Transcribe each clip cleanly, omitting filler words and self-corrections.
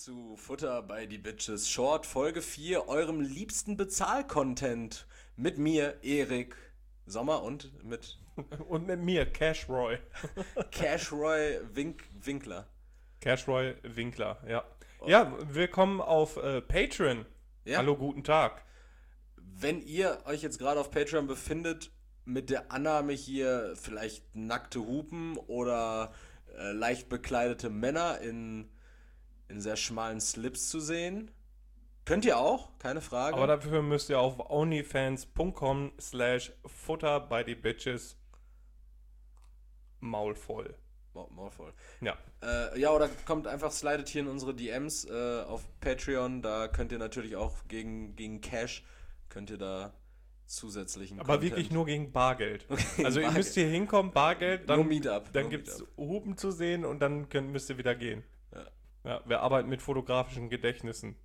zu Futter bei die Bitches Short, Folge 4, eurem liebsten Bezahl-Content. Mit mir, Erik Sommer und mit Und mit mir, Cashroy. Cashroy Winkler. Cashroy Winkler, ja. Ja, willkommen auf Patreon. Ja. Hallo, guten Tag. Wenn ihr euch jetzt gerade auf Patreon befindet, mit der Annahme hier vielleicht nackte Hupen oder leicht bekleidete Männer in sehr schmalen Slips zu sehen, könnt ihr auch, keine Frage. Aber dafür müsst ihr auf onlyfans.com/Futter bei die Bitches Maul voll. Maul voll. Ja. Ja, oder kommt einfach, slidet hier in unsere DMs auf Patreon. Da könnt ihr natürlich auch gegen Cash, könnt ihr da zusätzlichen Aber Content. wirklich nur gegen Bargeld. Okay, Also ihr Bargeld. müsst hier hinkommen, Bargeld, dann, Nur Meetup. dann nur gibt es Meetup. Hupen zu sehen und dann müsst ihr wieder gehen. Ja. Ja, wir arbeiten mit fotografischen Gedächtnissen,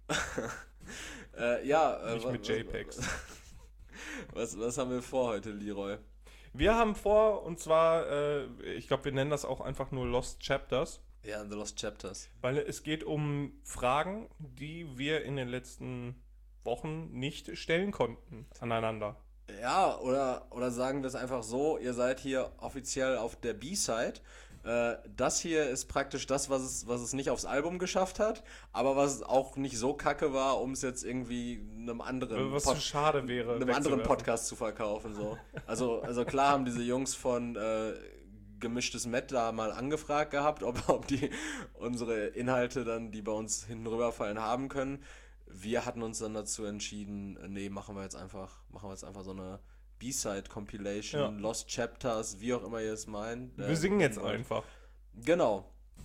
nicht mit JPEGs. Was haben wir vor heute, Leroy? Wir haben vor, und zwar, ich glaube, wir nennen das auch einfach nur Lost Chapters, Ja, The Lost Chapters. weil es geht um Fragen, die wir in den letzten Wochen nicht stellen konnten aneinander. Ja, oder sagen wir es einfach so, ihr seid hier offiziell auf der B-Side. Das hier ist praktisch das, was es nicht aufs Album geschafft hat, aber was auch nicht so kacke war, um es jetzt irgendwie einem anderen Was so schade wäre, einem anderen wegzuwerfen. Podcast zu verkaufen. So. Also klar haben diese Jungs von Gemischtes Met da mal angefragt gehabt, ob die unsere Inhalte dann, die bei uns hinten rüberfallen, haben können. Wir hatten uns dann dazu entschieden, nee, machen wir jetzt einfach so eine B-Side-Compilation, Ja. Lost Chapters, wie auch immer ihr es meint. Wir singen jetzt einfach. Genau.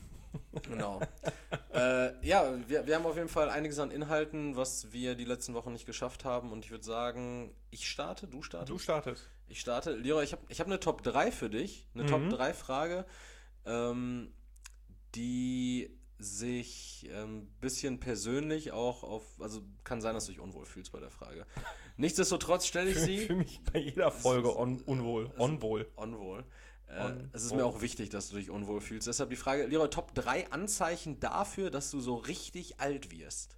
Ja, wir haben auf jeden Fall einiges an Inhalten, was wir die letzten Wochen nicht geschafft haben. Und ich würde sagen, ich starte, du startest? Du startest. Ich starte. Leroy, ich hab eine Top 3 für dich. Eine Top 3 Frage, die sich ein bisschen persönlich auch also kann sein, dass du dich unwohl fühlst bei der Frage. Nichtsdestotrotz stelle ich Ich sie. fühle mich bei jeder Folge unwohl. Unwohl. Es ist mir Unwohl. auch wichtig, dass du dich unwohl fühlst. Deshalb die Frage, Leroy, Top 3 Anzeichen dafür, dass du so richtig alt wirst.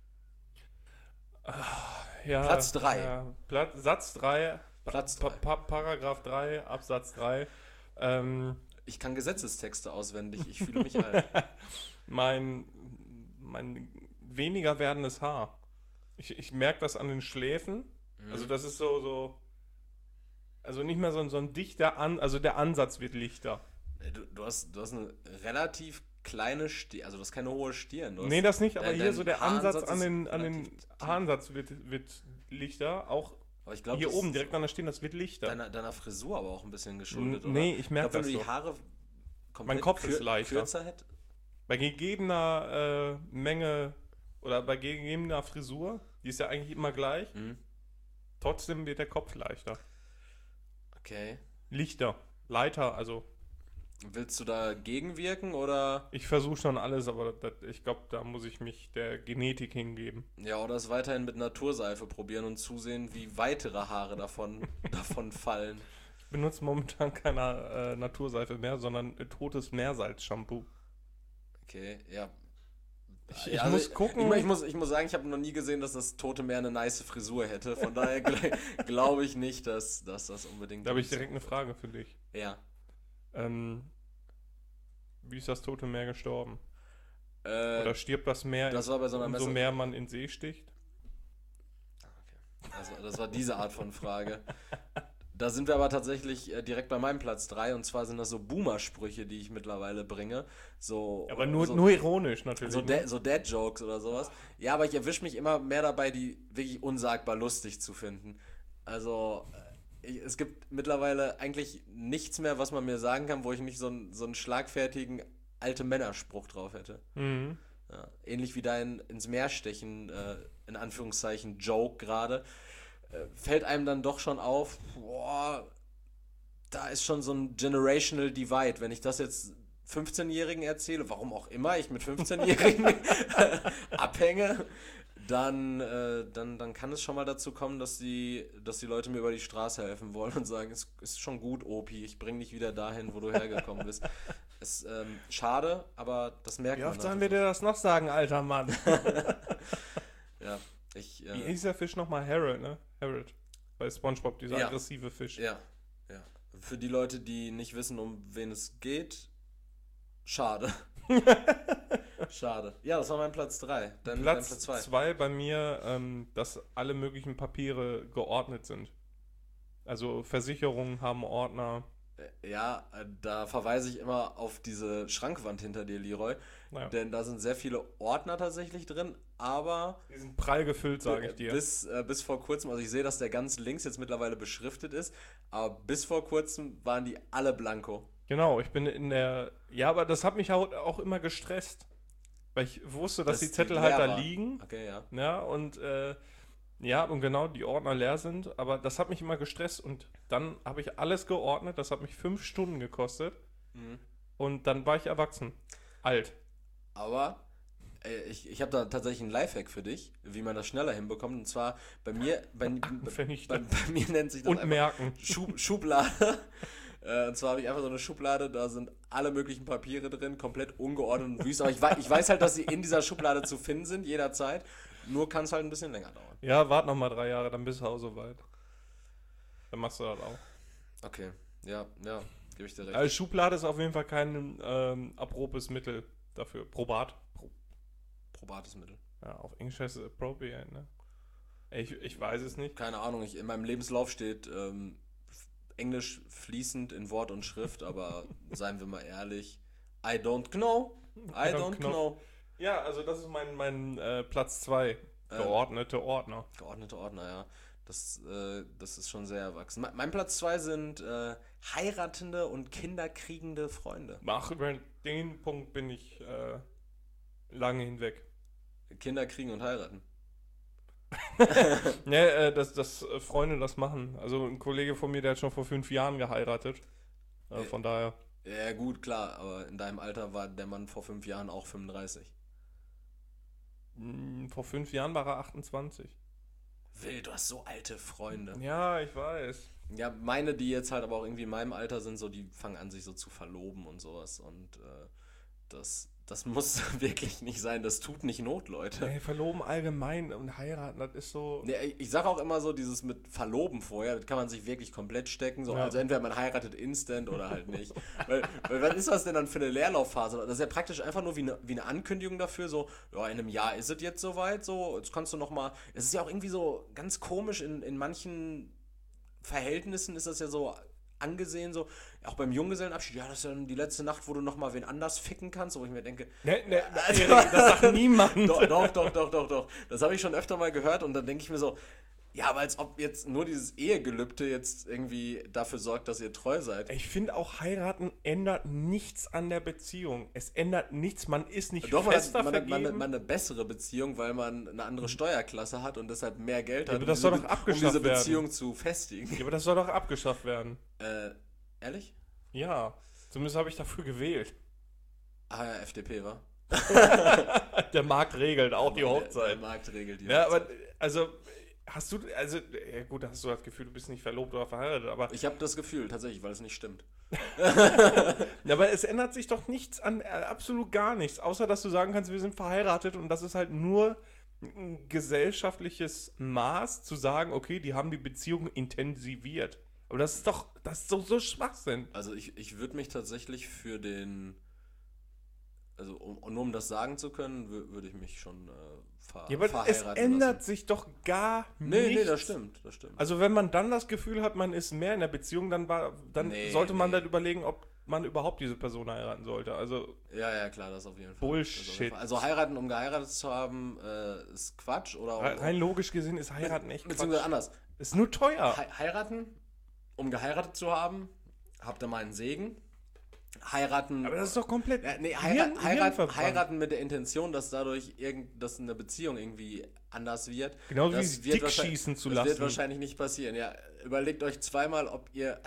Ja, Platz 3. Ja, Satz 3. Platz 3. Paragraph 3, Absatz 3. Ich kann Gesetzestexte auswendig, ich fühle mich alt. Mein weniger werdendes Haar. Ich merke das an den Schläfen. Also das ist so also nicht mehr so ein dichter also der Ansatz wird lichter. Du hast eine relativ kleine Stirn, also du hast keine hohe Stirn. Nee, das nicht, aber dein hier so der Ansatz Haaransatz an den ist relativ tief. Haaransatz wird lichter. Auch Aber ich glaube, hier oben direkt an der Stirn, das wird lichter. deiner Frisur aber auch ein bisschen geschuldet, oder? Nee, ich merke Wenn das du die so. Haare komplett Mein Kopf ist leichter. kürzer hätte. Bei gegebener Menge oder bei gegebener Frisur, die ist ja eigentlich immer gleich, trotzdem wird der Kopf leichter. Okay. Lichter, Leiter, also Willst du da gegenwirken oder? ich versuche schon alles, aber ich glaube, da muss ich mich der Genetik hingeben. Ja, oder es weiterhin mit Naturseife probieren und zusehen, wie weitere Haare davon fallen. Ich benutze momentan keine Naturseife mehr, sondern totes Meersalz-Shampoo. Okay, ja. Ich muss gucken. Ich muss sagen, ich habe noch nie gesehen, dass das Tote Meer eine nice Frisur hätte. Von daher glaube ich nicht, dass das unbedingt. Da habe ich direkt eine Frage für dich. Ja. Wie ist das Tote Meer gestorben? Äh, Oder stirbt das Meer, das war bei so einer umso Messe- mehr man in See sticht? das war diese Art von Frage. Da sind wir aber tatsächlich direkt bei meinem Platz 3. Und zwar sind das so Boomer-Sprüche, die ich mittlerweile bringe. So, Aber nur ironisch natürlich. so, ne? so Dad-Jokes oder sowas. Ja, aber ich erwische mich immer mehr dabei, die wirklich unsagbar lustig zu finden. Also, es gibt mittlerweile eigentlich nichts mehr, was man mir sagen kann, wo ich nicht so einen schlagfertigen alte Männerspruch drauf hätte. Mhm. Ja, ähnlich wie dein ins Meer stechen, in Anführungszeichen, Joke gerade, fällt einem dann doch schon auf, boah, da ist schon so ein Generational Divide. Wenn ich das jetzt 15-Jährigen erzähle, warum auch immer ich mit 15-Jährigen abhänge, dann kann es schon mal dazu kommen, dass die Leute mir über die Straße helfen wollen und sagen, es ist schon gut, Opi, ich bring dich wieder dahin, wo du hergekommen bist. Ist schade, aber das merkt Wie man. oft sollen wir dir das noch sagen, alter Mann? Ja, Wie hieß der Fisch nochmal? Harold, ne? Harold. Bei SpongeBob, dieser Ja. aggressive Fisch. Ja. Für die Leute, die nicht wissen, um wen es geht, schade. Schade. Ja, das war mein Platz 3. Dein Platz Platz 2. 2 bei mir, dass alle möglichen Papiere geordnet sind. Also Versicherungen haben Ordner. Ja, da verweise ich immer auf diese Schrankwand hinter dir, Leroy. Naja. Denn da sind sehr viele Ordner tatsächlich drin, aber Die sind prall gefüllt, sage ich dir. bis vor kurzem, also ich sehe, dass der ganz links jetzt mittlerweile beschriftet ist, aber bis vor kurzem waren die alle blanko. Genau, ich bin in der... Ja, aber das hat mich auch immer gestresst. Weil ich wusste, dass die Zettel halt leer da waren. liegen. Okay, ja. Ja, und genau, die Ordner leer sind. Aber das hat mich immer gestresst. Und dann habe ich alles geordnet. Das hat mich 5 Stunden gekostet. Mhm. Und dann war ich erwachsen. Alt. Aber ich habe da tatsächlich einen Lifehack für dich, wie man das schneller hinbekommt. Und zwar bei mir, bei mir nennt sich das Und merken. Schublade. Und zwar habe ich einfach so eine Schublade, da sind alle möglichen Papiere drin, komplett ungeordnet und wüst. Aber ich weiß halt, dass sie in dieser Schublade zu finden sind, jederzeit. Nur kann es halt ein bisschen länger dauern. Ja, warte noch mal 3 Jahre, dann bist du auch so weit. Dann machst du das auch. Okay, ja, gebe ich dir recht. Also Schublade ist auf jeden Fall kein aprobes Mittel dafür. Probates Mittel. Ja, auf Englisch heißt es appropriate, ne? Ich weiß es nicht. Keine Ahnung, in meinem Lebenslauf steht Englisch fließend in Wort und Schrift, aber seien wir mal ehrlich, I don't know. I don't know. Ja, also das ist mein Platz 2. Geordnete Ordner. Geordnete Ordner, ja. Das ist schon sehr erwachsen. Mein Platz 2 sind heiratende und kinderkriegende Freunde. Ach, über den Punkt bin ich lange hinweg. Kinder kriegen und heiraten. Ja, dass Freunde das machen. Also ein Kollege von mir, der hat schon vor 5 Jahren geheiratet. Von daher. Ja gut, klar, aber in deinem Alter war der Mann vor 5 Jahren auch 35. Vor 5 Jahren war er 28. Will, du hast so alte Freunde. Ja, ich weiß. Ja, meine, die jetzt halt aber auch irgendwie in meinem Alter sind, so, die fangen an, sich so zu verloben und sowas. Und das muss wirklich nicht sein. Das tut nicht Not, Leute. Nee, verloben allgemein und heiraten, das ist so... Nee, ich sage auch immer so, dieses mit Verloben vorher, das kann man sich wirklich komplett stecken. So. Ja. Also entweder man heiratet instant oder halt nicht. weil was ist das denn dann für eine Leerlaufphase? Das ist ja praktisch einfach nur wie eine Ankündigung dafür, so, ja, in einem Jahr ist es jetzt soweit, so, jetzt kannst du nochmal... Es ist ja auch irgendwie so ganz komisch, in manchen Verhältnissen ist das ja so angesehen, so, auch beim Junggesellenabschied, ja, das ist ja die letzte Nacht, wo du nochmal wen anders ficken kannst, wo ich mir denke, das sagt niemand. Doch. Das habe ich schon öfter mal gehört und dann denke ich mir so, ja, aber als ob jetzt nur dieses Ehegelübde jetzt irgendwie dafür sorgt, dass ihr treu seid. Ich finde auch, heiraten ändert nichts an der Beziehung. Es ändert nichts, man ist nicht Doch, fester man vergeben. hat eine bessere Beziehung, weil man eine andere Steuerklasse hat und deshalb mehr Geld hat, aber das soll doch abgeschafft um diese werden. Beziehung zu festigen. Ja, aber das soll doch abgeschafft werden. Ehrlich? Ja, zumindest habe ich dafür gewählt. Ah ja, FDP, wa? Der Markt regelt auch die Hochzeit. Der Markt regelt die Ja, Hochzeit. aber, also, ja gut, hast du das Gefühl, du bist nicht verlobt oder verheiratet, aber... Ich habe das Gefühl, tatsächlich, weil es nicht stimmt. Ja, aber es ändert sich doch nichts an, absolut gar nichts, außer dass du sagen kannst, wir sind verheiratet und das ist halt nur ein gesellschaftliches Maß, zu sagen, okay, die haben die Beziehung intensiviert. Aber das ist doch so Schwachsinn. Also ich würde mich tatsächlich für den, also nur um das sagen zu können, würde ich mich schon Ja, aber es verheiraten ändert lassen. sich doch gar Nee, nichts. das stimmt. Also wenn man dann das Gefühl hat, man ist mehr in der Beziehung, dann sollte man dann überlegen, ob man überhaupt diese Person heiraten sollte. Also Ja, klar, das auf jeden Fall. Bullshit. Also heiraten, um geheiratet zu haben, ist Quatsch. Oder rein logisch gesehen ist heiraten echt beziehungsweise Quatsch. anders. Ist nur teuer. Heiraten, um geheiratet zu haben, habt ihr meinen Segen. Heiraten. Aber das ist doch komplett Heiraten mit der Intention, dass dadurch dass eine Beziehung irgendwie anders wird. Genauso wie das Dick schießen zu das lassen. wird wahrscheinlich nicht passieren. Ja, überlegt euch zweimal, ob ihr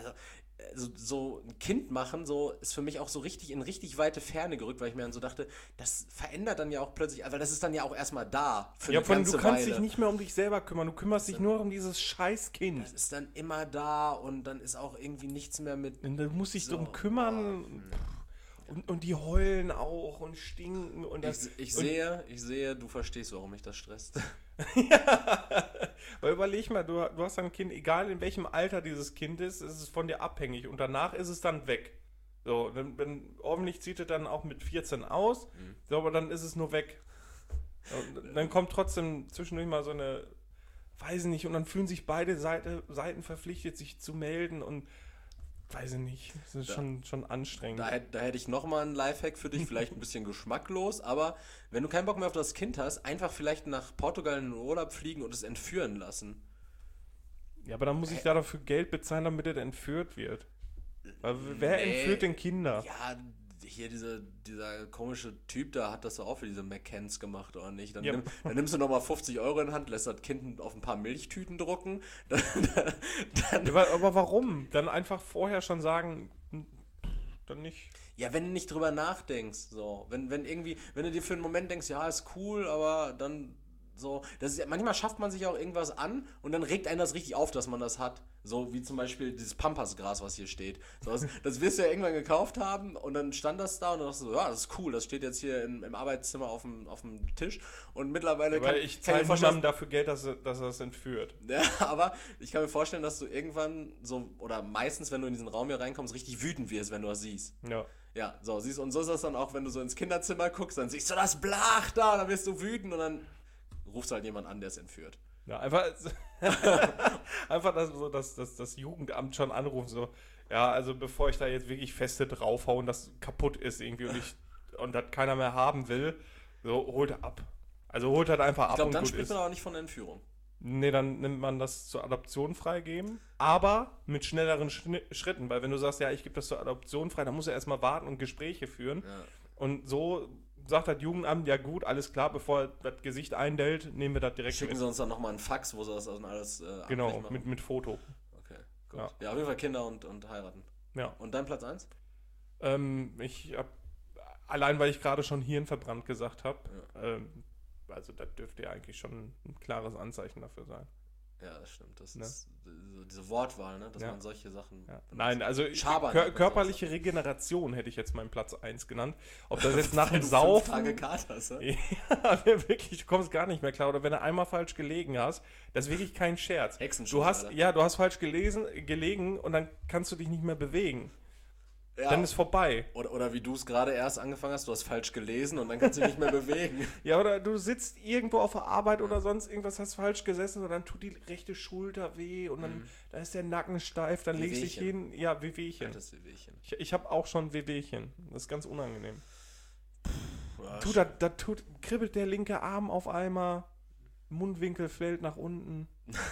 so ein Kind machen, so ist für mich auch so richtig in richtig weite Ferne gerückt, weil ich mir dann so dachte, das verändert dann ja auch plötzlich, weil das ist dann ja auch erstmal da für eine ganze du kannst Weile. dich nicht mehr um dich selber kümmern, du kümmerst dich nur um dieses scheiß Kind. Das ist dann immer da und dann ist auch irgendwie nichts mehr mit. Und du musst dich So, drum kümmern. Und die heulen auch und stinken. Und Ich sehe, du verstehst, warum mich das stresst. Ja, weil überleg mal, du hast ein Kind, egal in welchem Alter dieses Kind ist es von dir abhängig und danach ist es dann weg. So, hoffentlich zieht es dann auch mit 14 aus, so, aber dann ist es nur weg. Und dann kommt trotzdem zwischendurch mal so eine, weiß ich nicht, und dann fühlen sich beide Seiten verpflichtet, sich zu melden und weiß ich nicht, das ist schon anstrengend. Da hätte ich nochmal einen Lifehack für dich, vielleicht ein bisschen geschmacklos, aber wenn du keinen Bock mehr auf das Kind hast, einfach vielleicht nach Portugal in den Urlaub fliegen und es entführen lassen. Ja, aber dann muss ich da dafür Geld bezahlen, damit er entführt wird. Weil wer entführt denn Kinder? Ja, hier dieser komische Typ da hat das doch auch für diese McCanns gemacht, oder nicht? Dann, Ja. dann nimmst du nochmal 50 Euro in die Hand, lässt das Kind auf ein paar Milchtüten drucken. Dann, Ja, aber warum? Dann einfach vorher schon sagen, dann nicht. ja, wenn du nicht drüber nachdenkst, so. Wenn du dir für einen Moment denkst, ja, ist cool, aber dann so, manchmal schafft man sich auch irgendwas an und dann regt einen das richtig auf, dass man das hat. So wie zum Beispiel dieses Pampasgras, was hier steht. So, das wirst du ja irgendwann gekauft haben und dann stand das da und dann dachtest du, ja, das ist cool, das steht jetzt hier im Arbeitszimmer auf dem Tisch und mittlerweile Weil ich zahle niemandem dafür Geld, dass er das entführt. Ja, aber ich kann mir vorstellen, dass du irgendwann so, oder meistens, wenn du in diesen Raum hier reinkommst, richtig wütend wirst, wenn du das siehst. Ja. Ja, so, siehst und so ist das dann auch, wenn du so ins Kinderzimmer guckst, dann siehst du das Blach da, dann wirst du wütend und dann rufst halt jemand an, der es entführt. Ja, einfach das Jugendamt schon anrufen, so, ja, also bevor ich da jetzt wirklich feste draufhauen, dass kaputt ist irgendwie und das keiner mehr haben will, so, holt er ab. Also holt er einfach ab. Ich glaube, und dann gut spricht ist. man aber nicht von Entführung. Nee, dann nimmt man das zur Adoption freigeben, aber mit schnelleren Schritten, weil wenn du sagst, ja, ich gebe das zur Adoption frei, dann muss er erstmal warten und Gespräche führen. Ja. Und so sagt das Jugendamt, ja gut, alles klar, bevor er das Gesicht eindellt, nehmen wir das direkt Schicken sie uns dann nochmal einen Fax, wo sie das also alles genau, machen. mit Foto. Okay, gut. Ja. Ja, auf jeden Fall Kinder und heiraten. Ja. Und dein Platz 1? Ich hab, allein weil ich gerade schon Hirnverbrannt gesagt habe, Ja. Also das dürfte ja eigentlich schon ein klares Anzeichen dafür sein. Ja, das stimmt. Das Ne? ist diese Wortwahl, ne? Dass Ja. man solche Sachen... Ja. benutzt. Nein, also Schabern nennt man körperliche Regeneration hätte ich jetzt meinen Platz 1 genannt. Ob das jetzt nach Weil dem du 5 Saufen... Tage Kater hast, ne? Ja, wirklich, du kommst gar nicht mehr klar. Oder wenn du einmal falsch gelegen hast, das ist wirklich kein Scherz. Hexenschuss, Alter. Du hast falsch gelegen und dann kannst du dich nicht mehr bewegen. Ja. Dann ist vorbei. Oder wie du es gerade erst angefangen hast, du hast falsch gelesen und dann kannst du dich nicht mehr bewegen. Ja, oder du sitzt irgendwo auf der Arbeit oder sonst irgendwas, hast falsch gesessen und dann tut die rechte Schulter weh und dann da ist der Nacken steif, dann legst du dich hin. Ja, Wehwehchen. Das Wehwehchen. Ich habe auch schon Wehwehchen. Das ist ganz unangenehm. Ja, Kribbelt der linke Arm auf einmal, Mundwinkel fällt nach unten.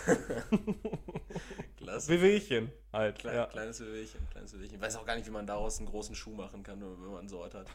klasse. Wehwehchen halt. Ja. Kleines Wehwehchen. Ich weiß auch gar nicht, wie man daraus einen großen Schuh machen kann, wenn man so was hat.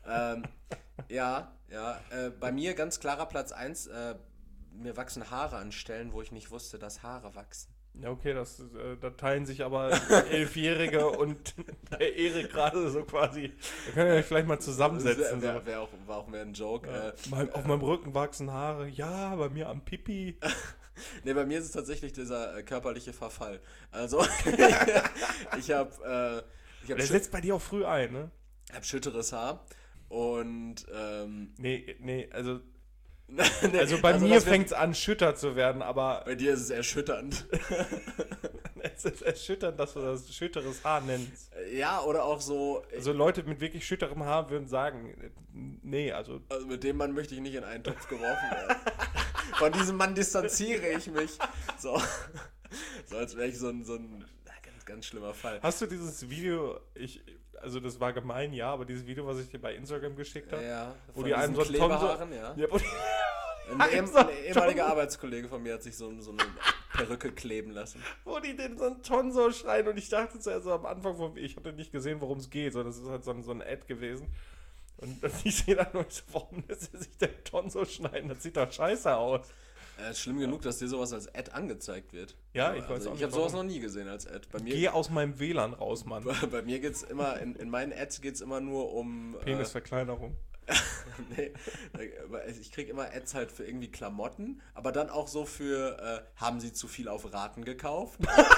Bei mir ganz klarer Platz 1, mir wachsen Haare an Stellen, wo ich nicht wusste, dass Haare wachsen. Ja, okay, da teilen sich aber 11-Jährige und der Erik gerade so quasi. Da können wir vielleicht mal zusammensetzen. War auch mehr ein Joke. Auf meinem Rücken wachsen Haare. Ja, bei mir am Pipi. Ne, bei mir ist es tatsächlich dieser körperliche Verfall. Also, ich habe Der setzt bei dir auch früh ein, ne? schütteres Haar und Nee, also nee, Also bei also mir das wird- fängt es an, schütter zu werden, aber Bei dir ist es erschütternd. es ist erschütternd, dass du das schütteres Haar nennst. Ja, oder auch so, Also Leute mit wirklich schütterem Haar würden sagen, nee, also also mit dem Mann möchte ich nicht in einen Topf geworfen werden. Von diesem Mann distanziere ich mich. So als wäre ich so ein ganz, ganz schlimmer Fall. hast du dieses Video, also das war gemein, ja, aber dieses Video, was ich dir bei Instagram geschickt habe, Ja, wo von die einem so diesen einen Tonso, Klebehaaren, ja. ja, wo die, Ein ehemaliger Arbeitskollege von mir hat sich so eine Perücke kleben lassen. wo die den so einen Tonso schreien und ich dachte zuerst so am Anfang, ich hatte nicht gesehen, worum es geht, sondern das ist halt so ein Ad gewesen. Und ich sehe dann nur so, warum lässt er sich den Tonso schneiden? Das sieht doch scheiße aus. Schlimm genug, dass dir sowas als Ad angezeigt wird. Ja, ich weiß auch Ich nicht, habe sowas warum. noch nie gesehen als Ad. Geh aus meinem WLAN raus, Mann. Bei mir geht's immer, in meinen Ads geht's immer nur um... Penisverkleinerung. Nee, ich krieg immer Ads halt für irgendwie Klamotten, aber dann auch so für, haben sie zu viel auf Raten gekauft?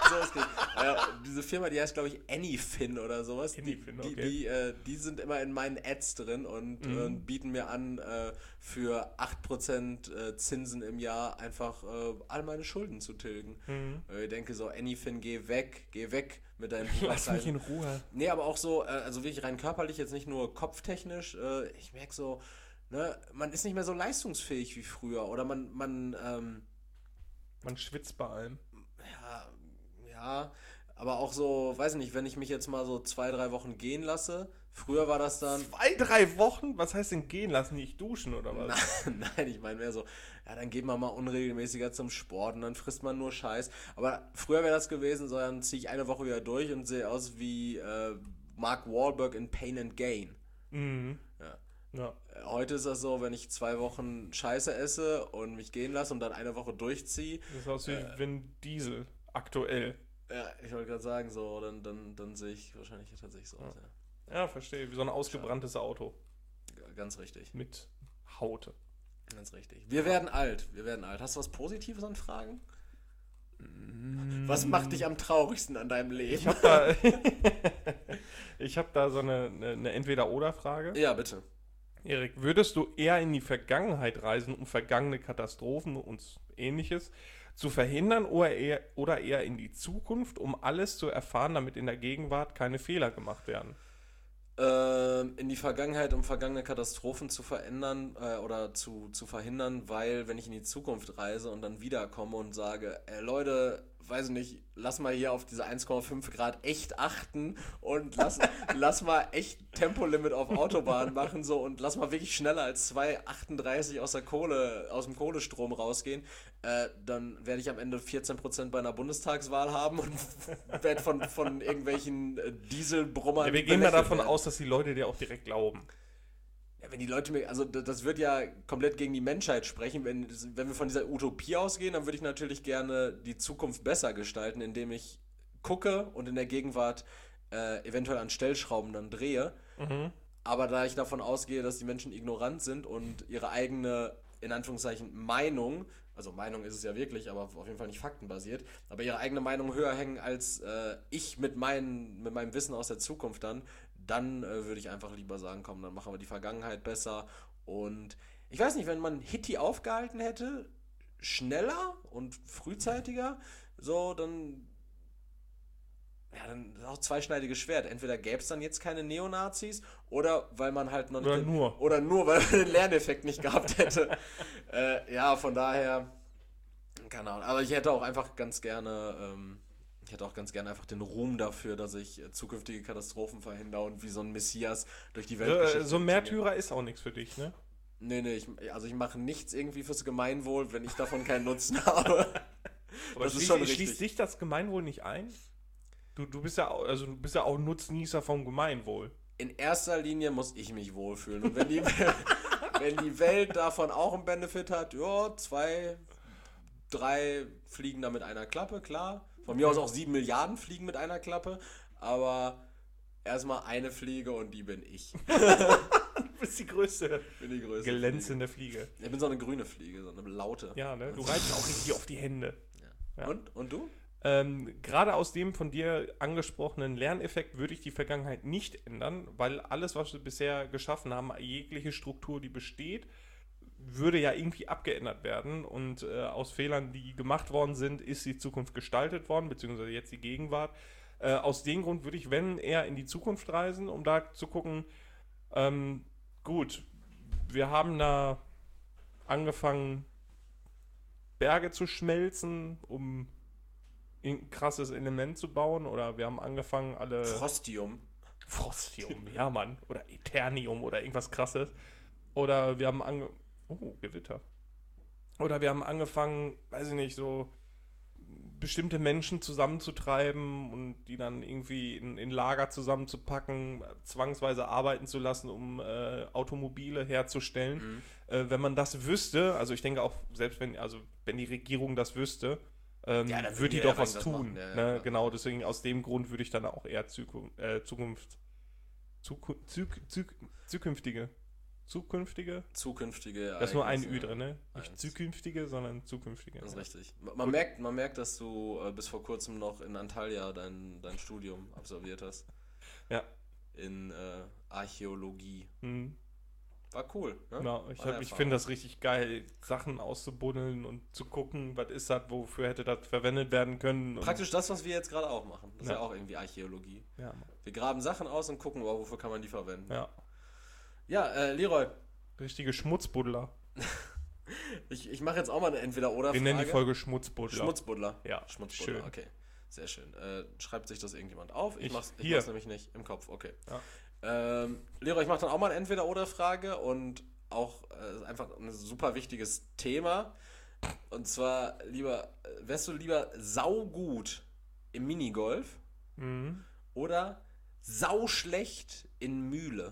So ist diese Firma, die heißt, glaube ich, Anyfin oder sowas. Anyfin, okay. Die sind immer in meinen Ads drin und bieten mir an, für 8% Zinsen im Jahr einfach all meine Schulden zu tilgen. Ich denke so, Anyfin, geh weg mit deinen Lass mich in Ruhe. Nee, aber auch so, also wirklich rein körperlich, jetzt nicht nur kopftechnisch. Ich merke so, ne, man ist nicht mehr so leistungsfähig wie früher. Oder man schwitzt bei allem. Ja, aber auch so, weiß nicht, wenn ich mich jetzt mal so 2-3 Wochen gehen lasse, früher war das dann... 2-3 Wochen? Was heißt denn gehen lassen? Nicht duschen oder was? Nein, ich meine mehr so, ja, dann geht man mal unregelmäßiger zum Sport und dann frisst man nur Scheiß. Aber früher wäre das gewesen, so dann ziehe ich eine Woche wieder durch und sehe aus wie Mark Wahlberg in Pain and Gain. Ja. Heute ist das so, wenn ich 2 Wochen Scheiße esse und mich gehen lasse und dann eine Woche durchziehe. Das ist aus wie Vin Diesel aktuell. Ja, ich wollte gerade sagen, so, dann sehe ich wahrscheinlich tatsächlich so aus, ja. Ja, verstehe. Wie so ein ausgebranntes Auto. Ganz richtig. Mit Haute. Ganz richtig. Wir werden alt. Hast du was Positives an Fragen? Was macht dich am traurigsten an deinem Leben? Ich hab da so eine Entweder-Oder-Frage. Ja, bitte. Erik, würdest du eher in die Vergangenheit reisen, um vergangene Katastrophen und Ähnliches zu verhindern, oder eher in die Zukunft, um alles zu erfahren, damit in der Gegenwart keine Fehler gemacht werden? In die Vergangenheit, um vergangene Katastrophen zu verändern oder zu verhindern, weil wenn ich in die Zukunft reise und dann wiederkomme und sage, Leute, weiß nicht, lass mal hier auf diese 1,5 Grad echt achten und lass mal echt Tempolimit auf Autobahn machen so und lass mal wirklich schneller als 2,38 aus dem Kohlestrom rausgehen, dann werde ich am Ende 14% bei einer Bundestagswahl haben und werde von irgendwelchen Dieselbrummern. Ja, wir gehen mal davon aus, dass die Leute dir auch direkt glauben. Ja, wenn die Leute mir, also das wird ja komplett gegen die Menschheit sprechen. Wenn wir von dieser Utopie ausgehen, dann würde ich natürlich gerne die Zukunft besser gestalten, indem ich gucke und in der Gegenwart eventuell an Stellschrauben dann drehe. Aber da ich davon ausgehe, dass die Menschen ignorant sind und ihre eigene, in Anführungszeichen, Meinung, also Meinung ist es ja wirklich, aber auf jeden Fall nicht faktenbasiert, aber ihre eigene Meinung höher hängen als ich mit meinem Wissen aus der Zukunft dann würde ich einfach lieber sagen, komm, dann machen wir die Vergangenheit besser. Und ich weiß nicht, wenn man Hitti aufgehalten hätte, schneller und frühzeitiger, so, dann ist auch zweischneidiges Schwert. Entweder gäbe es dann jetzt keine Neonazis oder weil man halt noch nicht... Oder nur, weil man den Lerneffekt nicht gehabt hätte. Ja, von daher, keine Ahnung. Aber ich hätte auch ganz gerne einfach den Ruhm dafür, dass ich zukünftige Katastrophen verhindere und wie so ein Messias durch die Welt. So ein Märtyrer ist auch nichts für dich, ne? Nee, ich mache nichts irgendwie fürs Gemeinwohl, wenn ich davon keinen Nutzen habe. Aber das ist schon richtig. Schließt dich das Gemeinwohl nicht ein? Du bist ja auch Nutznießer vom Gemeinwohl. In erster Linie muss ich mich wohlfühlen. Und wenn die Welt davon auch einen Benefit hat, ja, 2, 3 fliegen da mit einer Klappe, klar. Von mir aus auch 7 Milliarden fliegen mit einer Klappe, aber erstmal eine Fliege und die bin ich. Du bist die größte. Bin die größte glänzende Fliege. Ich bin so eine grüne Fliege, so eine laute. Ja, ne? Du reitest auch richtig auf die Hände. Ja. Und du? Gerade aus dem von dir angesprochenen Lerneffekt würde ich die Vergangenheit nicht ändern, weil alles, was wir bisher geschaffen haben, jegliche Struktur, die besteht, würde ja irgendwie abgeändert werden und aus Fehlern, die gemacht worden sind, ist die Zukunft gestaltet worden, beziehungsweise jetzt die Gegenwart. Aus dem Grund würde ich, wenn, eher in die Zukunft reisen, um da zu gucken, gut, wir haben da angefangen, Berge zu schmelzen, um ein krasses Element zu bauen, oder wir haben angefangen, alle... Frostium, ja Mann, oder Eternium oder irgendwas krasses. Oder wir haben Gewitter. Oder wir haben angefangen, weiß ich nicht, so bestimmte Menschen zusammenzutreiben und die dann irgendwie in Lager zusammenzupacken, zwangsweise arbeiten zu lassen, um Automobile herzustellen. Wenn man das wüsste, also ich denke auch, selbst wenn die Regierung das wüsste, würde die doch was tun. Ja, ne? Genau, deswegen aus dem Grund würde ich dann auch eher zukünftige Zukünftige? Zukünftige Da ist nur ein Ereignisse. Ü drin, ne? Nicht zukünftige, sondern zukünftige. Das ist richtig. Man merkt, dass du bis vor kurzem noch in Antalya dein Studium absolviert hast. Ja. In Archäologie. Mhm. War cool. Ne? Genau, ich finde das richtig geil, Sachen auszubuddeln und zu gucken, was ist das, wofür hätte das verwendet werden können. Praktisch das, was wir jetzt gerade auch machen. Das ist Ja. ja auch irgendwie Archäologie. Ja, Wir graben Sachen aus und gucken, wofür kann man die verwenden. ja. Ja, Leroy, Richtige Schmutzbuddler. ich mache jetzt auch mal eine Entweder-Oder-Frage. Wir nennen die Folge Schmutzbuddler. Schmutzbuddler. Ja, Schmutzbuddler, schön. okay. Sehr schön. Schreibt sich das irgendjemand auf? Ich mach's hier. nämlich nicht im Kopf, okay. Ja. Leroy, ich mache dann auch mal eine Entweder-Oder-Frage und auch einfach ein super wichtiges Thema. Und zwar wärst du lieber saugut im Minigolf Mhm. oder sauschlecht in Mühle?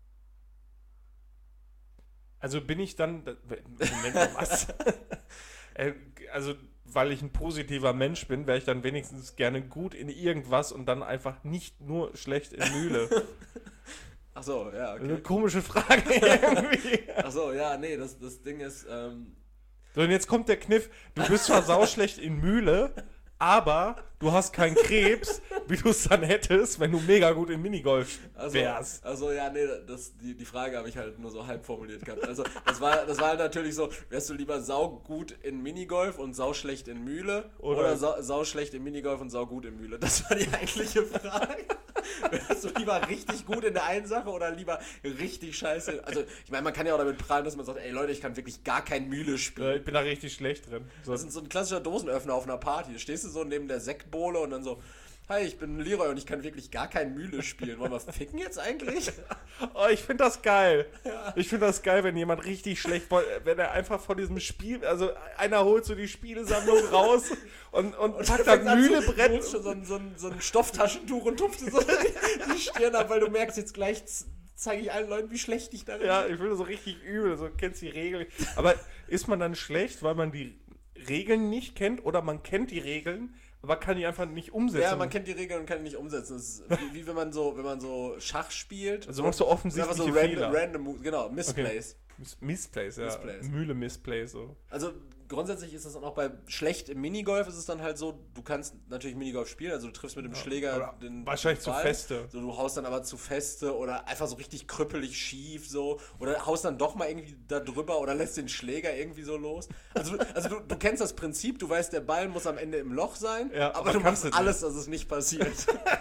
Also bin ich dann... Moment, was? Also, weil ich ein positiver Mensch bin, wäre ich dann wenigstens gerne gut in irgendwas und dann einfach nicht nur schlecht in Mühle. Ach so, ja, Eine okay. komische Frage irgendwie. Ach so, ja, nee, das Ding ist, So, und jetzt kommt der Kniff. Du bist zwar sauschlecht in Mühle, aber du hast keinen Krebs, wie du es dann hättest, wenn du mega gut in Minigolf wärst. Also ja, nee, die Frage habe ich halt nur so halb formuliert gehabt. Also das war halt natürlich so, wärst du lieber saugut in Minigolf und sauschlecht in Mühle oder sauschlecht in Minigolf und saugut in Mühle? Das war die eigentliche Frage. Wärst du lieber richtig gut in der einen Sache oder lieber richtig scheiße? Also ich meine, man kann ja auch damit prahlen, dass man sagt, ey Leute, ich kann wirklich gar kein Mühle spielen. Ich bin da richtig schlecht drin. So. Das ist so ein klassischer Dosenöffner auf einer Party. Da stehst du so neben der Sektbowle und dann so, hi, ich bin Leroy und ich kann wirklich gar kein Mühle spielen. Wollen wir ficken jetzt eigentlich? Oh, ich finde das geil. Ja. Ich finde das geil, wenn jemand richtig schlecht, wenn er einfach von diesem Spiel, also einer holt so die Spielesammlung raus und packt das Mühlebrett. Du holst schon so ein Stofftaschentuch und tupfst dir so die Stirn ab, weil du merkst, jetzt gleich zeige ich allen Leuten, wie schlecht ich darin bin. Ja, ich finde das so richtig übel, so kennst die Regeln. Aber ist man dann schlecht, weil man die Regeln nicht kennt oder man kennt die Regeln, aber kann die einfach nicht umsetzen? Ja, man kennt die Regeln und kann die nicht umsetzen. Das ist wie wenn man so Schach spielt. Also machst du offensichtliche so Fehler. random moves, genau, Misplays. Okay. Misplays, ja. Misplays. Mühle Misplays, so. Also grundsätzlich ist das dann auch bei schlecht im Minigolf ist es dann halt so, du kannst natürlich Minigolf spielen, also du triffst mit dem Schläger Oder den wahrscheinlich Ball, zu feste. So, du haust dann aber zu feste oder einfach so richtig krüppelig schief so oder haust dann doch mal irgendwie da drüber oder lässt den Schläger irgendwie so los. Also du kennst das Prinzip, du weißt, der Ball muss am Ende im Loch sein, Ja, aber du machst nicht. alles, dass es nicht passiert.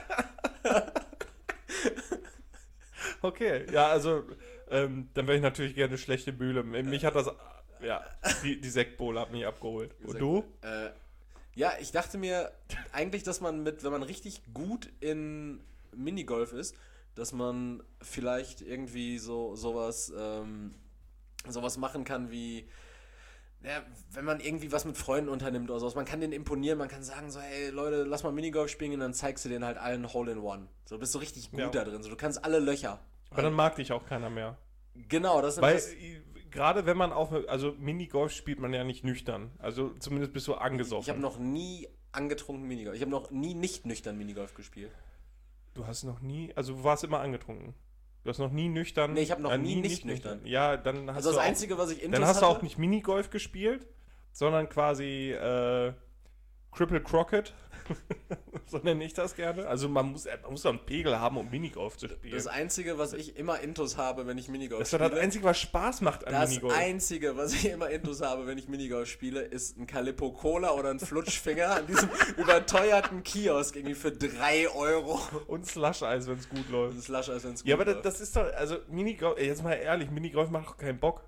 Okay, ja, also dann wäre ich natürlich gerne schlechte Mühle. Mich hat das, ja, die Sektbowle hat mich abgeholt. Und du? Ja, ich dachte mir eigentlich, dass man wenn man richtig gut in Minigolf ist, dass man vielleicht irgendwie sowas machen kann wie, ja, wenn man irgendwie was mit Freunden unternimmt oder sowas. Man kann denen imponieren, man kann sagen so, hey Leute, lass mal Minigolf spielen und dann zeigst du denen halt allen Hole-in-One. So, du bist so richtig gut da drin, so, du kannst alle Löcher. Aber dann mag dich auch keiner mehr. Genau, das ist Weil gerade wenn man also Minigolf spielt man ja nicht nüchtern. Also zumindest bist du angesoffen. Ich habe noch nie angetrunken Minigolf. Ich habe noch nie nicht nüchtern Minigolf gespielt. Du hast noch nie, also du warst immer angetrunken. Du hast noch nie nüchtern. Nee, ich habe noch nie nicht nüchtern. Ja, dann hast also du das Einzige, was ich dann hast du auch nicht Minigolf gespielt, sondern quasi Cripple Crockett. So nenne ich das gerne. Also man muss doch einen Pegel haben, um Minigolf zu spielen. Das Einzige, was ich immer Intus habe, wenn ich Minigolf spiele. Das ist das Einzige, was Spaß macht an Minigolf. Das Einzige, was ich immer Intus habe, wenn ich Minigolf spiele, ist ein Calippo Cola oder ein Flutschfinger an diesem überteuerten Kiosk irgendwie für 3 Euro. Und Slush-Eis, wenn es gut läuft. Und Slush-Eis, wenn es gut läuft. Ja, aber das ist doch, also Minigolf, jetzt mal ehrlich, Minigolf macht doch keinen Bock.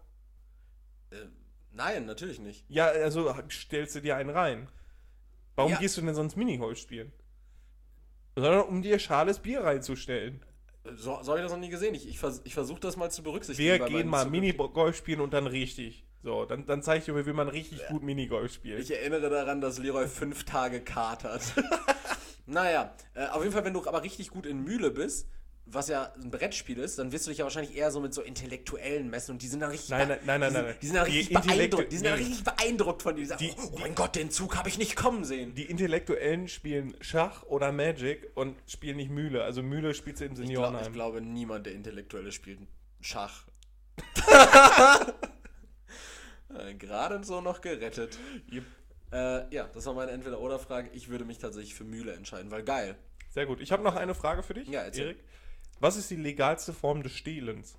Nein, natürlich nicht. Ja, also stellst du dir einen rein. Warum gehst du denn sonst Minigolf spielen? Sondern um dir schales Bier reinzustellen. So habe ich das noch nie gesehen. Ich versuche das mal zu berücksichtigen. Wir gehen mal Minigolf spielen und dann richtig. So, dann zeige ich dir, wie man richtig gut Minigolf spielt. Ich erinnere daran, dass Leroy 5 Tage katert. Naja, auf jeden Fall, wenn du aber richtig gut in Mühle bist, was ja ein Brettspiel ist, dann wirst du dich ja wahrscheinlich eher so mit so Intellektuellen messen und die sind dann richtig Nein. Die sind dann richtig beeindruckt von dir. Die sagen, oh mein Gott, den Zug habe ich nicht kommen sehen. Die Intellektuellen spielen Schach oder Magic und spielen nicht Mühle. Also Mühle spielt sie im Seniorenheim. Ich glaube, niemand der Intellektuelle spielt Schach. Gerade so noch gerettet. Yep. Ja, das war meine Entweder-Oder-Frage. Ich würde mich tatsächlich für Mühle entscheiden, weil geil. Sehr gut. Ich habe noch eine Frage für dich, Ja, erzähl. Erik. Was ist die legalste Form des Stehlens?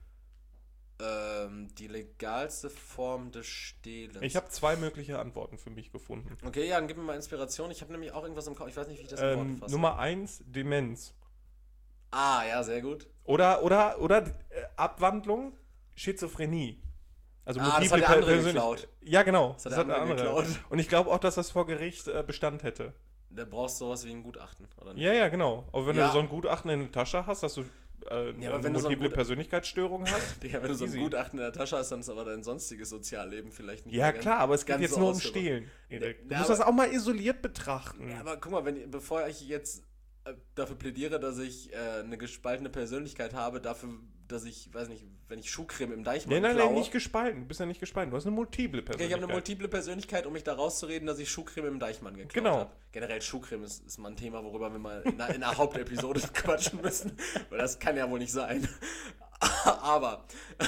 Die legalste Form des Stehlens. Ich habe 2 mögliche Antworten für mich gefunden. Okay, ja, dann gib mir mal Inspiration. Ich habe nämlich auch irgendwas im Kopf. Ich weiß nicht, wie ich das in Worte fasse. Nummer 1, Demenz. Ah, ja, sehr gut. Oder Abwandlung, Schizophrenie. Also Das hat der andere Persönlich- geklaut. Ja, genau. Das hat der andere geklaut. Und ich glaube auch, dass das vor Gericht Bestand hätte. Da brauchst du sowas wie ein Gutachten, oder nicht? Ja, genau. Aber wenn Ja. du so ein Gutachten in der Tasche hast, dass du aber eine wenn du so ein multiple Gut- Persönlichkeitsstörung hast. Digga, wenn du so ein Easy. Gutachten in der Tasche hast, dann ist aber dein sonstiges Sozialleben vielleicht nicht Ja, mehr ganz- klar, aber es geht ganz jetzt so nur um ausführbar. Stehlen, Erik. Du Ja, musst aber- das auch mal isoliert betrachten. Ja, aber guck mal, bevor ich jetzt dafür plädiere, dass ich eine gespaltene Persönlichkeit habe, dafür, dass ich, weiß nicht, wenn ich Schuhcreme im Deichmann Nein, klaue. nicht gespalten. Du bist ja nicht gespalten. Du hast eine multiple Okay, Persönlichkeit. ich habe eine multiple Persönlichkeit, um mich da rauszureden, dass ich Schuhcreme im Deichmann geklaut Genau. habe. Generell Schuhcreme ist mal ein Thema, worüber wir mal in einer Hauptepisode quatschen müssen, weil das kann ja wohl nicht sein. Aber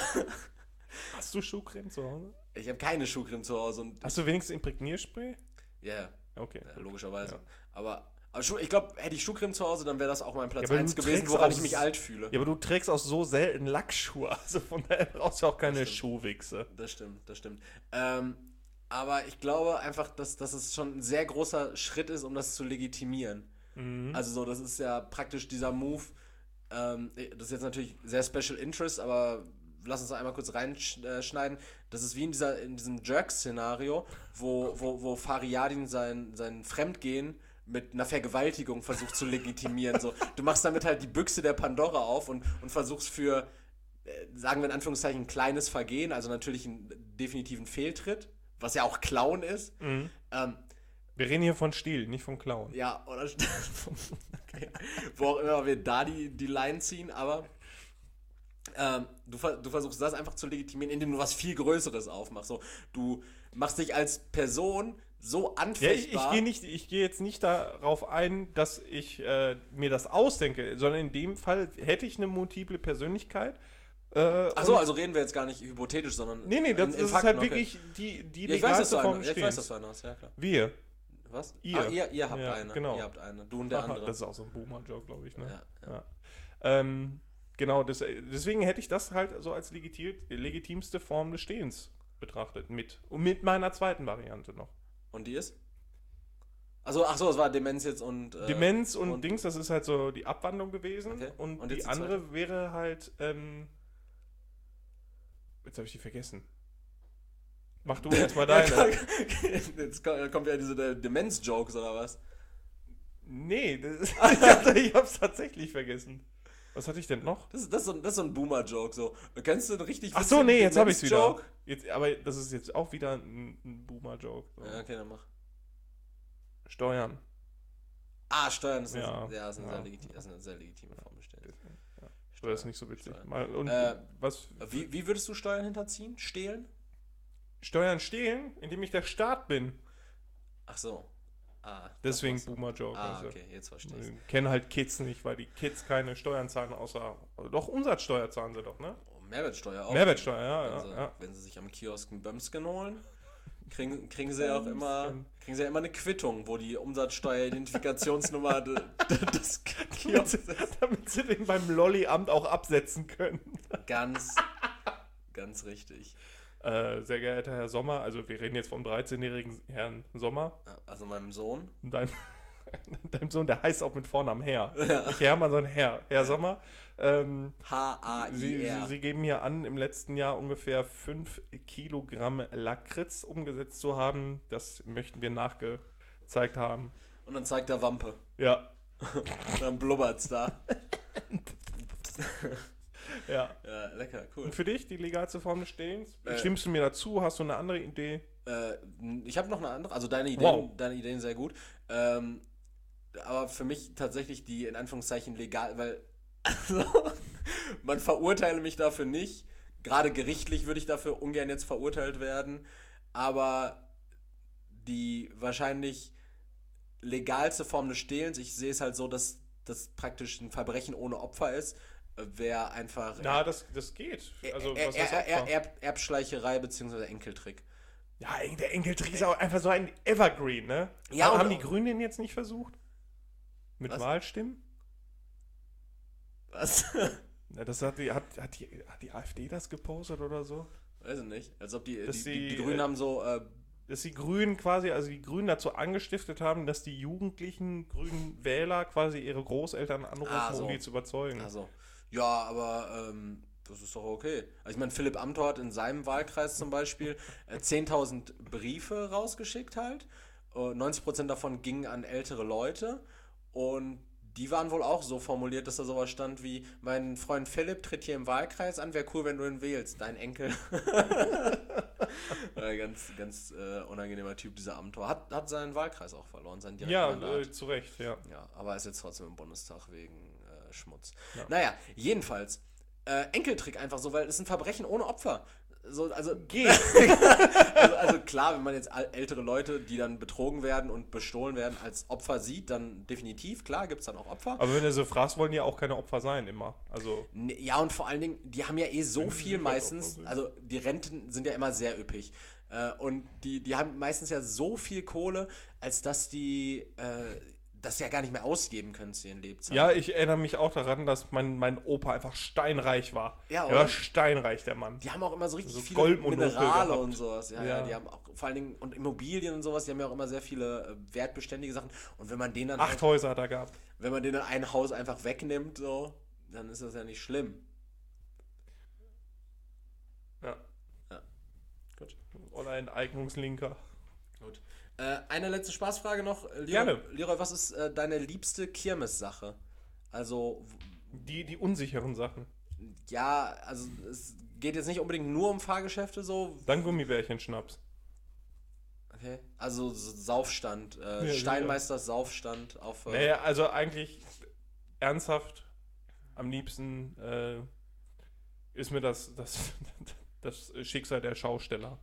Hast du Schuhcreme zu Hause? ich habe keine Schuhcreme zu Hause und Hast du wenigstens Imprägnierspray? ja, Okay. logischerweise. Ja. Aber ich glaube, hätte ich Schuhcreme zu Hause, dann wäre das auch mein Platz Ja, aber 1 du gewesen, trägst woran auch ich mich alt fühle. Ja, aber du trägst auch so selten Lackschuhe. Also von daher brauchst du auch keine Das stimmt. Schuhwichse. Das stimmt. Aber ich glaube einfach, dass es schon ein sehr großer Schritt ist, um das zu legitimieren. Also so, das ist ja praktisch dieser Move. Das ist jetzt natürlich sehr Special Interest, aber lass uns da einmal kurz reinschneiden. Das ist wie in diesem Jerks-Szenario, wo Fariadin sein Fremdgehen mit einer Vergewaltigung versucht zu legitimieren. So, du machst damit halt die Büchse der Pandora auf und versuchst für, sagen wir in Anführungszeichen, ein kleines Vergehen, also natürlich einen definitiven Fehltritt, was ja auch Klauen ist. Wir reden hier von Stiel, nicht von Klauen. Ja, oder okay. Wo auch immer wir da die Line ziehen, aber du versuchst das einfach zu legitimieren, indem du was viel Größeres aufmachst. So, du machst dich als Person so Ja, anfechtbar. ich gehe jetzt nicht darauf ein, dass ich mir das ausdenke, sondern in dem Fall hätte ich eine multiple Persönlichkeit. Achso, also reden wir jetzt gar nicht hypothetisch, sondern Nee, das in ist Fakten, halt okay. wirklich die Ja, ich weiß, dass du legalste Form eine, des ja, ich weiß, dass Stehens. du eine hast, ja klar. Wir. Was? Ihr. Ah, ihr habt Ja, eine. genau. Ihr habt eine. Du und der Aha, andere. das ist auch so ein Boomer-Joke, glaube ich. Ne? Ja. Genau, deswegen hätte ich das halt so als legitimste Form des Stehens betrachtet. Mit meiner zweiten Variante noch. Und die ist? Achso, es war Demenz jetzt und... Demenz und Dings, das ist halt so die Abwandlung gewesen. Okay. Und Und die jetzt die andere zweite? wäre halt, jetzt habe ich die vergessen. Mach du jetzt mal deine. Jetzt kommt ja diese Demenz-Jokes oder was? Nee, ich hab's tatsächlich vergessen. Was hatte ich denn noch? Das ist so ein Boomer-Joke. So. Kennst du einen richtig Ach so, nee, jetzt habe ich's wieder. Demenz-Joke? Aber das ist jetzt auch wieder ein Boomer-Joke. So. Ja, okay, dann mach. Steuern. Steuern ist Ja. Eine Ja. sehr legitime Form des Stehlen. Oder ist nicht so witzig. Steuern. Mal, und was? Wie würdest du Steuern hinterziehen? Stehlen? Steuern stehlen, indem ich der Staat bin. Ach so. Deswegen das machst du. Boomer-Joke. also. Okay, jetzt verstehe ich. Kennen halt Kids nicht, weil die Kids keine Steuern zahlen, außer. Doch, Umsatzsteuer zahlen sie doch, ne? Mehrwertsteuer auch. Mehrwertsteuer, ja. Wenn sie sich am Kiosk einen Bömsken holen, kriegen sie ja auch immer eine Quittung, wo die Umsatzsteueridentifikationsnummer des Kiosks ist. Damit sie den beim Lolli-Amt auch absetzen können. Ganz richtig. Sehr geehrter Herr Sommer, also wir reden jetzt vom 13-jährigen Herrn Sommer. Also meinem Sohn. Dein Sohn, der heißt auch mit Vornamen Herr. Nicht Hermann, sondern Herr Sommer. H-A-I-R. Sie geben hier an, im letzten Jahr ungefähr 5 Kilogramm Lakritz umgesetzt zu haben. Das möchten wir nachgezeigt haben. Und dann zeigt er Wampe. Ja. Dann blubbert's da. Ja. Ja, lecker, cool. Und für dich die legalste Form des Stehens? Äh. Stimmst du mir dazu? Hast du eine andere Idee? Ich habe noch eine andere, also deine Ideen sehr gut. Aber für mich tatsächlich die in Anführungszeichen legal, weil also, man verurteile mich dafür nicht. Gerade gerichtlich würde ich dafür ungern jetzt verurteilt werden. Aber die wahrscheinlich legalste Form des Stehlens, ich sehe es halt so, dass das praktisch ein Verbrechen ohne Opfer ist, wäre einfach Na, das geht. Also, was heißt Opfer? Erbschleicherei bzw. Enkeltrick. Ja, der Enkeltrick ist auch einfach so ein Evergreen, ne? Ja, haben die Grünen den jetzt nicht versucht? Mit Was? Wahlstimmen? Was? Ja, das hat die AfD das gepostet oder so? Weiß ich nicht. Als ob die Die Grünen haben so... dass die Grünen quasi, also die Grünen dazu angestiftet haben, dass die jugendlichen grünen Wähler quasi ihre Großeltern anrufen, um die zu überzeugen. Also, ja, aber das ist doch okay. Also ich meine, Philipp Amthor hat in seinem Wahlkreis zum Beispiel 10.000 Briefe rausgeschickt halt. 90% davon gingen an ältere Leute und die waren wohl auch so formuliert, dass da sowas stand wie: Mein Freund Philipp tritt hier im Wahlkreis an, wäre cool, wenn du ihn wählst, dein Enkel. Ganz unangenehmer Typ, dieser Amthor. Hat seinen Wahlkreis auch verloren, sein Direktmandat. Ja, zu Recht, ja. Ja, aber ist jetzt trotzdem im Bundestag wegen Schmutz. Ja. Naja, jedenfalls, Enkeltrick einfach so, weil es ist ein Verbrechen ohne Opfer. So, also, also klar, wenn man jetzt ältere Leute, die dann betrogen werden und bestohlen werden, als Opfer sieht, dann definitiv, klar, gibt es dann auch Opfer. Aber wenn du so fragst, wollen die ja auch keine Opfer sein, immer. Also Ja, und vor allen Dingen, die haben ja so viel meistens, also die Renten sind ja immer sehr üppig. Und die haben meistens ja so viel Kohle, als dass die das ja gar nicht mehr ausgeben können zu ihren Lebzeiten. ja, ich erinnere mich auch daran, dass mein Opa einfach steinreich war. Ja, er war steinreich, der Mann. Die haben auch immer so richtig So viele Goldmonopol Minerale gehabt. und sowas. Ja, die haben auch vor allen Dingen, und Immobilien und sowas, die haben ja auch immer sehr viele wertbeständige Sachen. Und wenn man denen dann 8 Häuser hat er gehabt. wenn man denen dann ein Haus einfach wegnimmt, so, dann ist das ja nicht schlimm. Ja. Ja. Gut. Oder ein Eignungslinker. Gut. Eine letzte Spaßfrage noch. Gerne. Leroy, was ist deine liebste Kirmessache? Also, Die unsicheren Sachen. ja, also es geht jetzt nicht unbedingt nur um Fahrgeschäfte so. Dann Gummibärchen-Schnaps. Okay. Also Saufstand, Ja, Steinmeisters Saufstand auf... Naja, also eigentlich ernsthaft am liebsten ist mir das Schicksal der Schausteller.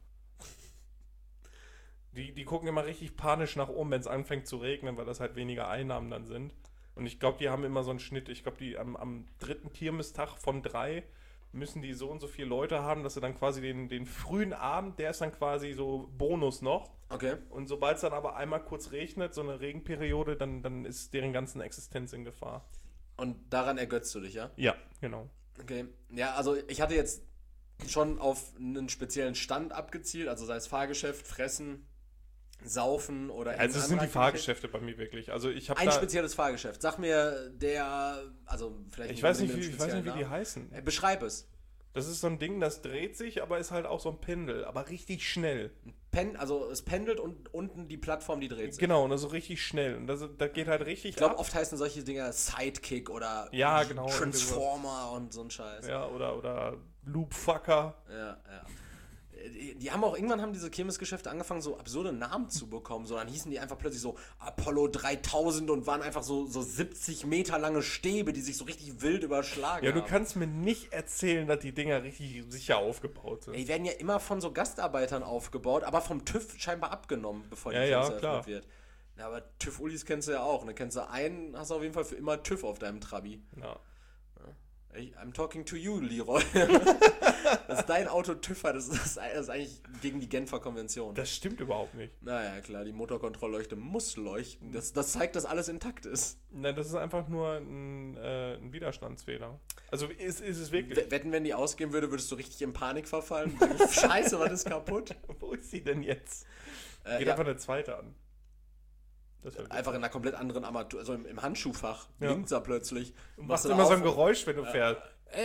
Die gucken immer richtig panisch nach oben, wenn es anfängt zu regnen, weil das halt weniger Einnahmen dann sind. Und ich glaube, die haben immer so einen Schnitt. Ich glaube, die am 3. Kirmestag von 3 müssen die so und so viele Leute haben, dass sie dann quasi den frühen Abend, der ist dann quasi so Bonus noch. Okay. Und sobald es dann aber einmal kurz regnet, so eine Regenperiode, dann ist deren ganzen Existenz in Gefahr. Und daran ergötzt du dich, ja? Ja, genau. Okay. Ja, also ich hatte jetzt schon auf einen speziellen Stand abgezielt, also sei es Fahrgeschäft, Fressen, Saufen oder... Also es sind die Fahrgeschäfte bei mir wirklich. Also ich habe ein spezielles Fahrgeschäft. Sag mir also vielleicht... Ich weiß nicht, wie die heißen. Beschreib es. Das ist so ein Ding, das dreht sich, aber ist halt auch so ein Pendel, aber richtig schnell. Also es pendelt und unten die Plattform, die dreht sich. Genau, und das ist so richtig schnell. Und das geht halt richtig Ich glaube, oft heißen solche Dinger Sidekick oder ja, genau, Transformer und so ein Scheiß. Ja, oder Loopfucker. Ja. Die haben auch, irgendwann haben diese Kirmesgeschäfte angefangen, so absurde Namen zu bekommen. So, dann hießen die einfach plötzlich so Apollo 3000 und waren einfach so 70 Meter lange Stäbe, die sich so richtig wild überschlagen Ja, haben. du kannst mir nicht erzählen, dass die Dinger richtig sicher aufgebaut sind. Die werden ja immer von so Gastarbeitern aufgebaut, aber vom TÜV scheinbar abgenommen, bevor die Ja, Kirmes klar. eröffnet wird. Ja, aber TÜV-Ulis kennst du ja auch. Ne? Kennst du einen, hast du auf jeden Fall für immer TÜV auf deinem Trabi. Ja. I'm talking to you, Leroy. Dass dein Auto TÜV hat, das ist eigentlich gegen die Genfer Konvention. Das stimmt überhaupt nicht. Naja, klar, die Motorkontrollleuchte muss leuchten. Das zeigt, dass alles intakt ist. Nein, das ist einfach nur ein Widerstandsfehler. Also ist es wirklich. Wetten, wenn die ausgehen würde, würdest du richtig in Panik verfallen. Scheiße, was ist kaputt? Wo ist sie denn jetzt? Geht Ja, einfach eine zweite an. einfach in einer komplett anderen Armatur, also im Handschuhfach Ja. blinkt er plötzlich. Du machst immer so ein Geräusch, wenn du fährst.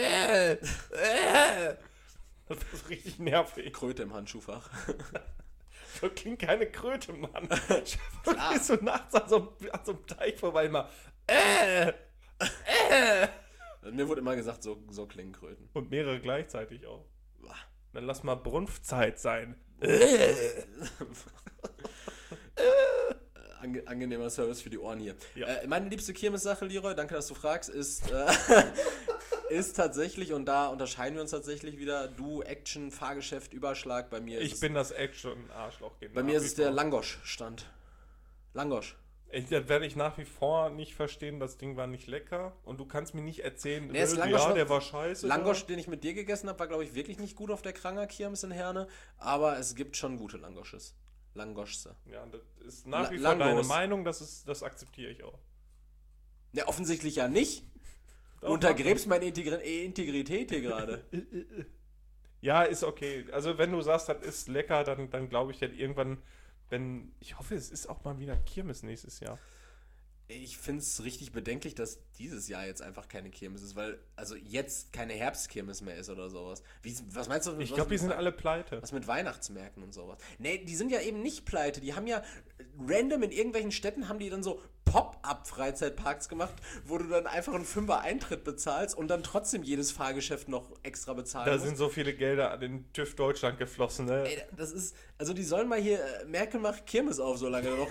Das ist richtig nervig. Kröte im Handschuhfach. So klingt keine Kröte, Mann. Du gehst so nachts an so einem Teich vorbei immer. Mir wurde immer gesagt, so klingen Kröten. Und mehrere gleichzeitig auch. Dann lass mal Brunftzeit sein. Angenehmer Service für die Ohren hier. Ja. Meine liebste Kirmessache, Leroy, danke, dass du fragst, ist tatsächlich, und da unterscheiden wir uns tatsächlich wieder, du Action, Fahrgeschäft, Überschlag, bei mir Ich bin das Action-Arschloch. bei mir ist es der Langosch-Stand. Langosch. Das werde ich nach wie vor nicht verstehen, das Ding war nicht lecker und du kannst mir nicht erzählen, das Langosch der war scheiße. Langosch, den ich mit dir gegessen habe, war, glaube ich, wirklich nicht gut auf der Kranger Kirmes in Herne, aber es gibt schon gute Langosches. Langoschse. Ja, das ist nach wie vor deine Meinung, das akzeptiere ich auch. Ja, offensichtlich ja nicht. Du untergräbst meine Integrität hier gerade. Ja, ist okay. Also wenn du sagst, das ist lecker, dann glaube ich, dass irgendwann, ich hoffe, es ist auch mal wieder Kirmes nächstes Jahr. Ich finde es richtig bedenklich, dass dieses Jahr jetzt einfach keine Kirmes ist, weil also jetzt keine Herbstkirmes mehr ist oder sowas. Was meinst du? Ich glaube, die sind alle pleite. Was mit Weihnachtsmärkten und sowas? Nee, die sind ja eben nicht pleite. Die haben ja random in irgendwelchen Städten haben die dann so Pop-up-Freizeitparks gemacht, wo du dann einfach einen 5er Eintritt bezahlst und dann trotzdem jedes Fahrgeschäft noch extra bezahlen musst. Da sind so viele Gelder an den TÜV Deutschland geflossen, ne? Ey, das ist, also die sollen mal hier, Merkel macht Kirmes auf, solange noch.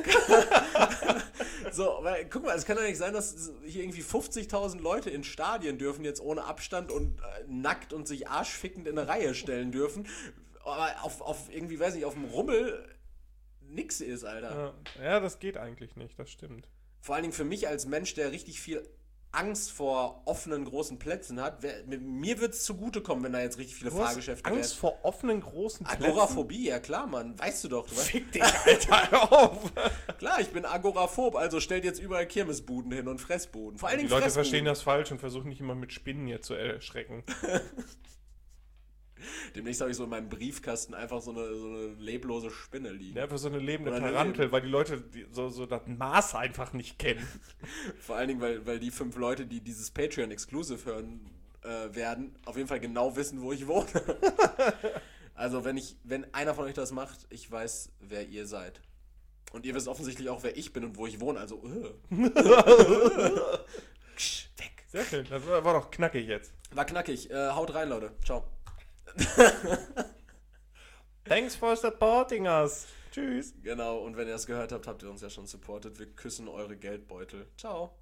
So, weil, guck mal, es kann doch nicht sein, dass hier irgendwie 50.000 Leute in Stadien dürfen jetzt ohne Abstand und nackt und sich arschfickend in eine Reihe stellen dürfen, aber auf irgendwie, weiß nicht, auf dem Rummel nix ist, Alter. Ja, das geht eigentlich nicht, das stimmt. Vor allen Dingen für mich als Mensch, der richtig viel Angst vor offenen großen Plätzen hat, mir wird es zugutekommen, wenn da jetzt richtig viele Fahrgeschäfte wären. Angst vor offenen großen Plätzen? Agoraphobie, ja klar, Mann. Weißt du doch. Fick dich, Alter, auf! Klar, ich bin agoraphob, also stellt jetzt überall Kirmesbuden hin und Fressbuden. Vor allen Dingen die Leute verstehen das falsch und versuchen nicht immer mit Spinnen hier zu erschrecken. Demnächst habe ich so in meinem Briefkasten einfach so eine leblose Spinne liegen. Ja, einfach so eine lebende Tarantel, weil die Leute so das Maß einfach nicht kennen. Vor allen Dingen, weil die 5 Leute, die dieses Patreon-Exclusive hören werden, auf jeden Fall genau wissen, wo ich wohne. Also wenn einer von euch das macht, ich weiß, wer ihr seid. Und ihr wisst offensichtlich auch, wer ich bin und wo ich wohne, also weg. Sehr schön, das war doch knackig jetzt. War knackig. Haut rein, Leute. Ciao. Thanks for supporting us. Tschüss. Genau, und wenn ihr das gehört habt, habt ihr uns ja schon supportet. Wir küssen eure Geldbeutel. Ciao.